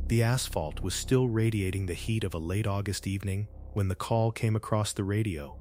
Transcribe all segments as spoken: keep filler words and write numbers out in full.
The asphalt was still radiating the heat of a late August evening when the call came across the radio.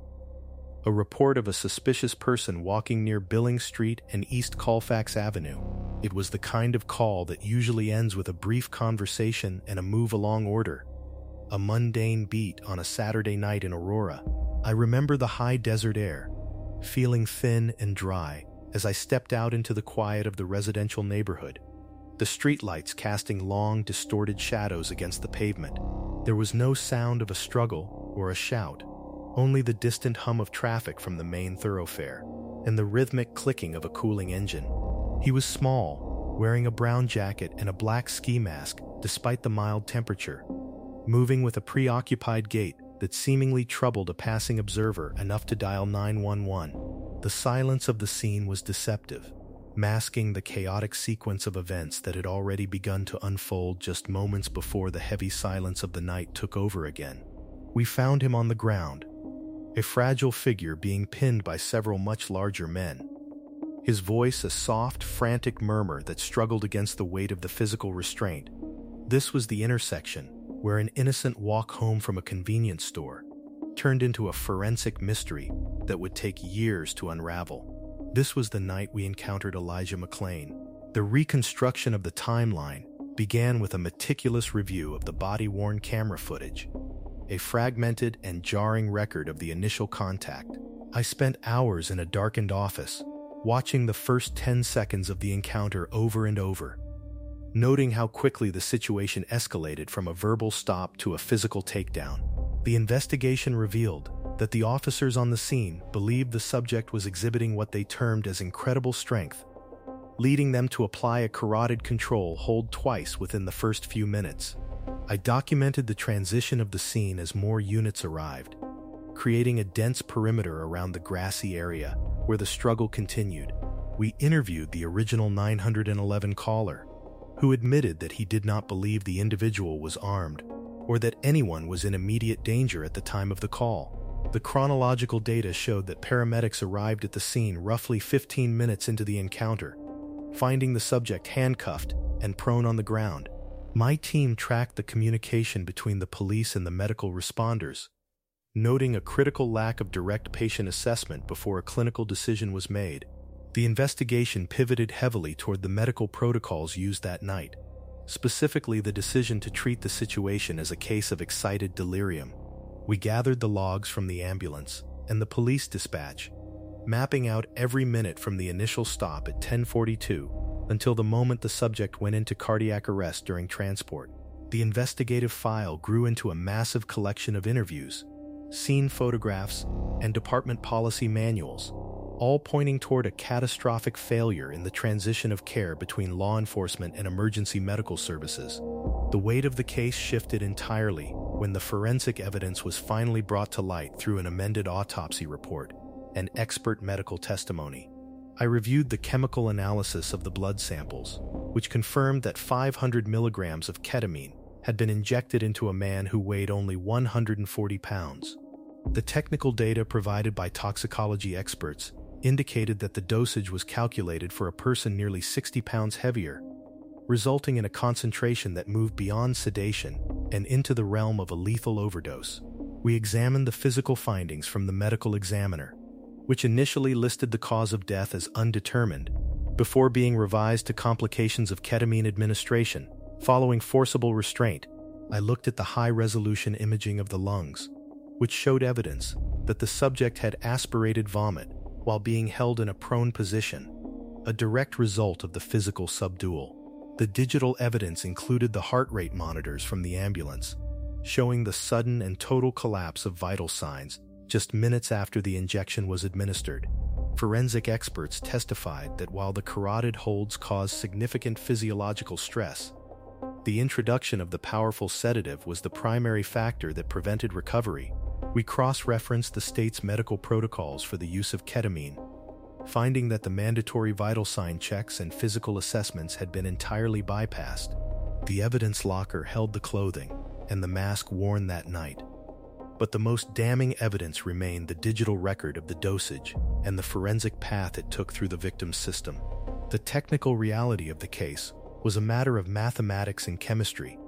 A report of a suspicious person walking near Billings Street and East Colfax Avenue. It was the kind of call that usually ends with a brief conversation and a move-along order. A mundane beat on a Saturday night in Aurora. I remember the high desert air, feeling thin and dry as I stepped out into the quiet of the residential neighborhood, the streetlights casting long, distorted shadows against the pavement. There was no sound of a struggle or a shout, only the distant hum of traffic from the main thoroughfare and the rhythmic clicking of a cooling engine. He was small, wearing a brown jacket and a black ski mask despite the mild temperature, moving with a preoccupied gait that seemingly troubled a passing observer enough to dial nine one one. The silence of the scene was deceptive, masking the chaotic sequence of events that had already begun to unfold just moments before the heavy silence of the night took over again. We found him on the ground, a fragile figure being pinned by several much larger men. His voice a soft, frantic murmur that struggled against the weight of the physical restraint. This was the intersection where an innocent walk home from a convenience store turned into a forensic mystery that would take years to unravel. This was the night we encountered Elijah McClain. The reconstruction of the timeline began with a meticulous review of the body-worn camera footage, a fragmented and jarring record of the initial contact. I spent hours in a darkened office, watching the first ten seconds of the encounter over and over, noting how quickly the situation escalated from a verbal stop to a physical takedown. The investigation revealed that the officers on the scene believed the subject was exhibiting what they termed as incredible strength, leading them to apply a carotid control hold twice within the first few minutes. I documented the transition of the scene as more units arrived, creating a dense perimeter around the grassy area where the struggle continued. We interviewed the original nine one one caller, who admitted that he did not believe the individual was armed or that anyone was in immediate danger at the time of the call. The chronological data showed that paramedics arrived at the scene roughly fifteen minutes into the encounter, finding the subject handcuffed and prone on the ground. My team tracked the communication between the police and the medical responders, noting a critical lack of direct patient assessment before a clinical decision was made. The investigation pivoted heavily toward the medical protocols used that night, specifically the decision to treat the situation as a case of excited delirium. We gathered the logs from the ambulance and the police dispatch, mapping out every minute from the initial stop at ten forty-two until the moment the subject went into cardiac arrest during transport. The investigative file grew into a massive collection of interviews, scene photographs, and department policy manuals, all pointing toward a catastrophic failure in the transition of care between law enforcement and emergency medical services. The weight of the case shifted entirely when the forensic evidence was finally brought to light through an amended autopsy report and expert medical testimony. I reviewed the chemical analysis of the blood samples, which confirmed that five hundred milligrams of ketamine had been injected into a man who weighed only one hundred forty pounds. The technical data provided by toxicology experts indicated that the dosage was calculated for a person nearly sixty pounds heavier, resulting in a concentration that moved beyond sedation and into the realm of a lethal overdose. We examined the physical findings from the medical examiner, which initially listed the cause of death as undetermined, before being revised to complications of ketamine administration following forcible restraint. I looked at the high-resolution imaging of the lungs, which showed evidence that the subject had aspirated vomit while being held in a prone position, a direct result of the physical subdual. The digital evidence included the heart rate monitors from the ambulance, showing the sudden and total collapse of vital signs just minutes after the injection was administered. Forensic experts testified that while the carotid holds caused significant physiological stress, the introduction of the powerful sedative was the primary factor that prevented recovery. We cross-referenced the state's medical protocols for the use of ketamine, finding that the mandatory vital sign checks and physical assessments had been entirely bypassed. The evidence locker held the clothing and the mask worn that night, but the most damning evidence remained the digital record of the dosage and the forensic path it took through the victim's system. The technical reality of the case was a matter of mathematics and chemistry,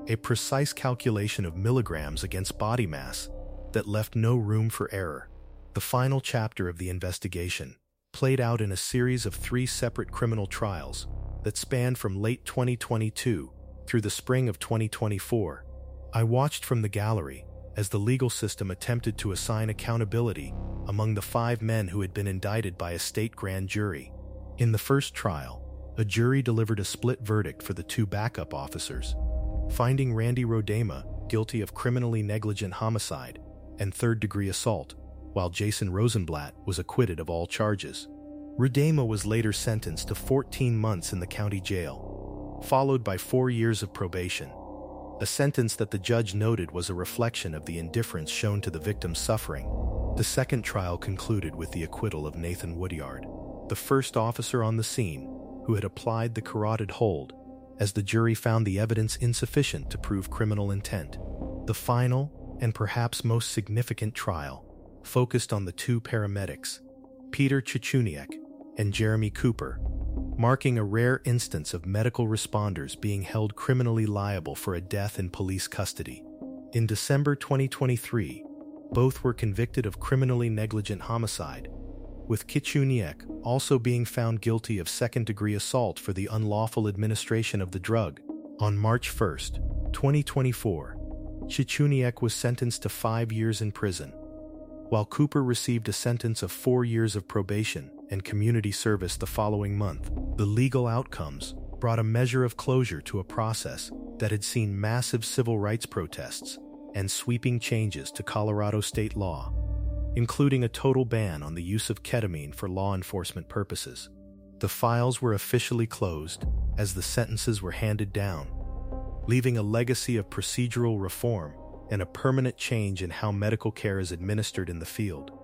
a precise calculation of milligrams against body mass that left no room for error. The final chapter of the investigation played out in a series of three separate criminal trials that spanned from late twenty twenty-two through the spring of twenty twenty-four. I watched from the gallery as the legal system attempted to assign accountability among the five men who had been indicted by a state grand jury. In the first trial, a jury delivered a split verdict for the two backup officers, finding Randy Rodema guilty of criminally negligent homicide and third-degree assault, while Jason Rosenblatt was acquitted of all charges. Rodema was later sentenced to fourteen months in the county jail, followed by four years of probation, a sentence that the judge noted was a reflection of the indifference shown to the victim's suffering. The second trial concluded with the acquittal of Nathan Woodyard, the first officer on the scene who had applied the carotid hold, as the jury found the evidence insufficient to prove criminal intent. The final, and perhaps most significant trial, focused on the two paramedics, Peter Chichuniek and Jeremy Cooper, marking a rare instance of medical responders being held criminally liable for a death in police custody. In December twenty twenty-three, both were convicted of criminally negligent homicide, with Chichuniek also being found guilty of second-degree assault for the unlawful administration of the drug. On March first, twenty twenty-four, Chichuniek was sentenced to five years in prison, while Cooper received a sentence of four years of probation and community service the following month. The legal outcomes brought a measure of closure to a process that had seen massive civil rights protests and sweeping changes to Colorado state law, including a total ban on the use of ketamine for law enforcement purposes. The files were officially closed as the sentences were handed down, leaving a legacy of procedural reform and a permanent change in how medical care is administered in the field.